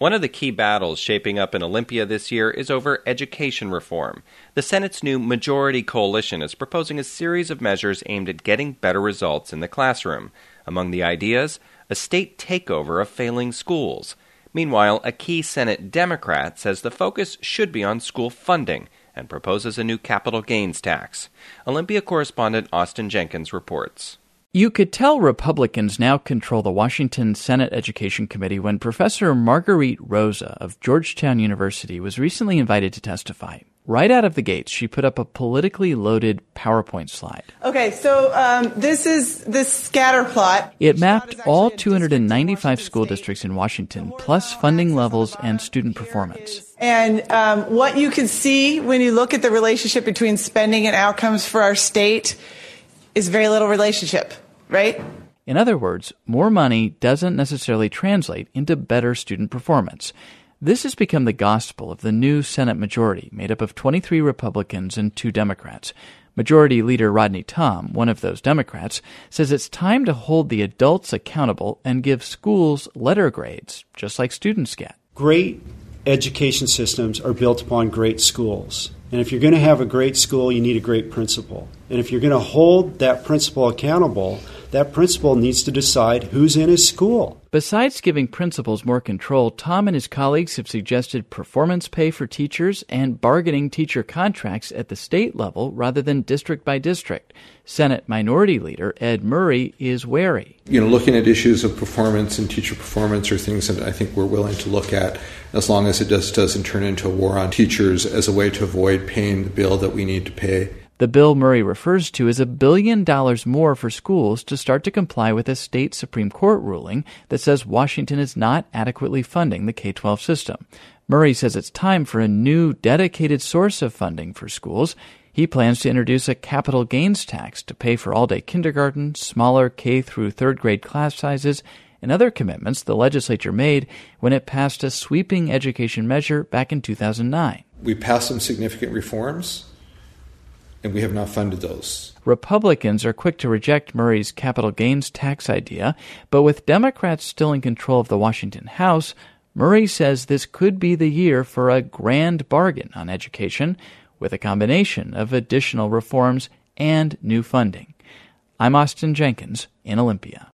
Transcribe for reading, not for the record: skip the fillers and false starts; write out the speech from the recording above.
One of the key battles shaping up in Olympia this year is over education reform. The Senate's new Majority Coalition is proposing a series of measures aimed at getting better results in the classroom. Among the ideas, a state takeover of failing schools. Meanwhile, a key Senate Democrat says the focus should be on school funding and proposes a new capital gains tax. Olympia correspondent Austin Jenkins reports. You could tell Republicans now control the Washington Senate Education Committee when Professor Marguerite Rosa of Georgetown University was recently invited to testify. Right out of the gates, she put up a politically loaded PowerPoint slide. Okay, so this is the scatter plot. It mapped all 295 school districts in Washington, plus funding levels and student performance. And what you can see when you look at the relationship between spending and outcomes for our state is very little relationship. Right? In other words, more money doesn't necessarily translate into better student performance. This has become the gospel of the new Senate majority, made up of 23 Republicans and 2 Democrats. Majority Leader Rodney Tom, one of those Democrats, says it's time to hold the adults accountable and give schools letter grades, just like students get. Great education systems are built upon great schools. And if you're going to have a great school, you need a great principal. And if you're going to hold that principal accountable, that principal needs to decide who's in his school. Besides giving principals more control, Tom and his colleagues have suggested performance pay for teachers and bargaining teacher contracts at the state level rather than district by district. Senate Minority Leader Ed Murray is wary. Looking at issues of performance and teacher performance are things that I think we're willing to look at as long as it doesn't turn into a war on teachers as a way to avoid paying the bill that we need to pay. The bill Murray refers to is $1 billion more for schools to start to comply with a state Supreme Court ruling that says Washington is not adequately funding the K-12 system. Murray says it's time for a new dedicated source of funding for schools. He plans to introduce a capital gains tax to pay for all-day kindergarten, smaller K through third grade class sizes, and other commitments the legislature made when it passed a sweeping education measure back in 2009. We passed some significant reforms, and we have not funded those. Republicans are quick to reject Murray's capital gains tax idea, but with Democrats still in control of the Washington House, Murray says this could be the year for a grand bargain on education with a combination of additional reforms and new funding. I'm Austin Jenkins in Olympia.